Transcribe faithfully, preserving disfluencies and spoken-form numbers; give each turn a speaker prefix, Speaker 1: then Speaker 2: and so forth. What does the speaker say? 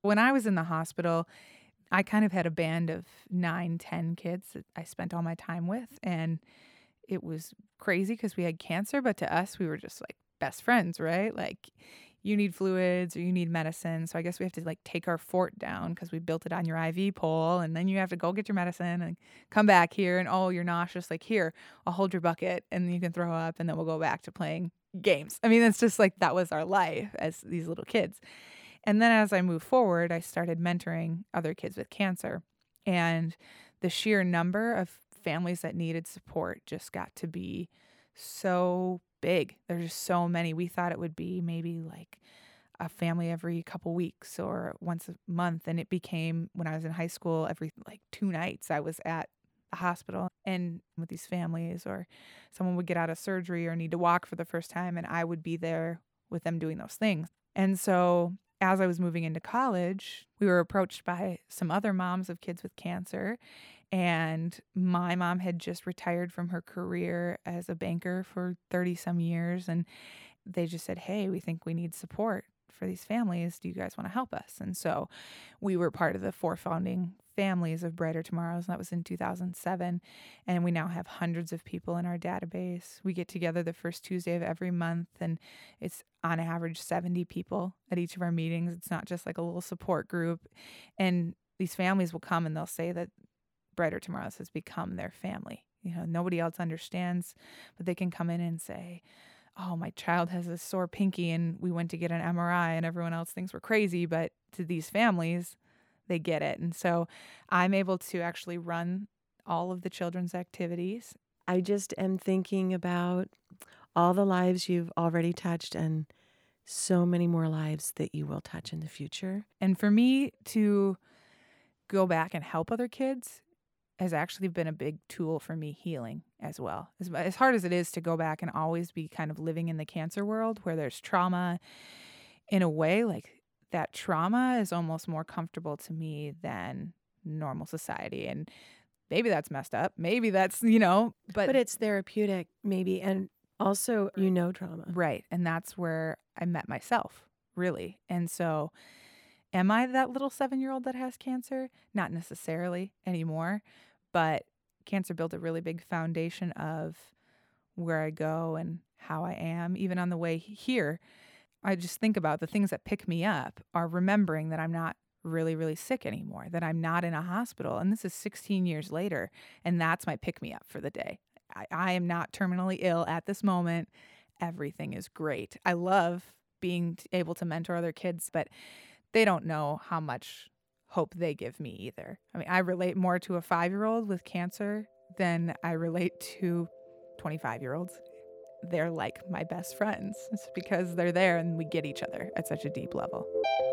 Speaker 1: When I was in the hospital, I kind of had a band of nine, ten kids that I spent all my time with, and it was crazy because we had cancer, but to us, we were just, like, best friends, right? Like, you need fluids or you need medicine, so I guess we have to, like, take our fort down because we built it on your I V pole, and then you have to go get your medicine and come back here, and, "Oh, you're nauseous," like, "Here, I'll hold your bucket, and you can throw up, and then we'll go back to playing games." I mean, it's just like that was our life as these little kids. And then as I moved forward, I started mentoring other kids with cancer. And the sheer number of families that needed support just got to be so big. There's just so many. We thought it would be maybe like a family every couple weeks or once a month. And it became, when I was in high school, every like two nights I was at the hospital and with these families, or someone would get out of surgery or need to walk for the first time, and I would be there with them doing those things. And so as I was moving into college, we were approached by some other moms of kids with cancer. And my mom had just retired from her career as a banker for thirty some years. And they just said, "Hey, we think we need support for these families. Do you guys want to help us?" And so we were part of the four founding families of Brighter Tomorrows. And that was in two thousand seven. And we now have hundreds of people in our database. We get together the first Tuesday of every month, and it's on average seventy people at each of our meetings. It's not just like a little support group. And these families will come and they'll say that Brighter Tomorrows has become their family. You know, nobody else understands, but they can come in and say, "Oh, my child has a sore pinky and we went to get an M R I and everyone else thinks we're crazy." But to these families, they get it. And so I'm able to actually run all of the children's activities.
Speaker 2: I just am thinking about all the lives you've already touched and so many more lives that you will touch in the future.
Speaker 1: And for me to go back and help other kids has actually been a big tool for me healing as well. As, as hard as it is to go back and always be kind of living in the cancer world where there's trauma, in a way, like that trauma is almost more comfortable to me than normal society. And maybe that's messed up. Maybe that's, you know, but,
Speaker 2: But it's therapeutic, maybe, and also you know trauma.
Speaker 1: right. And that's where I met myself, really. And so am I that little seven-year-old that has cancer? Not necessarily anymore, but cancer built a really big foundation of where I go and how I am. Even on the way here, I just think about the things that pick me up are remembering that I'm not really, really sick anymore, that I'm not in a hospital. And this is sixteen years later, and that's my pick-me-up for the day. I, I am not terminally ill at this moment. Everything is great. I love being able to mentor other kids, but they don't know how much hope they give me either. I mean, I relate more to a five-year-old with cancer than I relate to twenty-five-year-olds. They're like my best friends. It's because they're there and we get each other at such a deep level.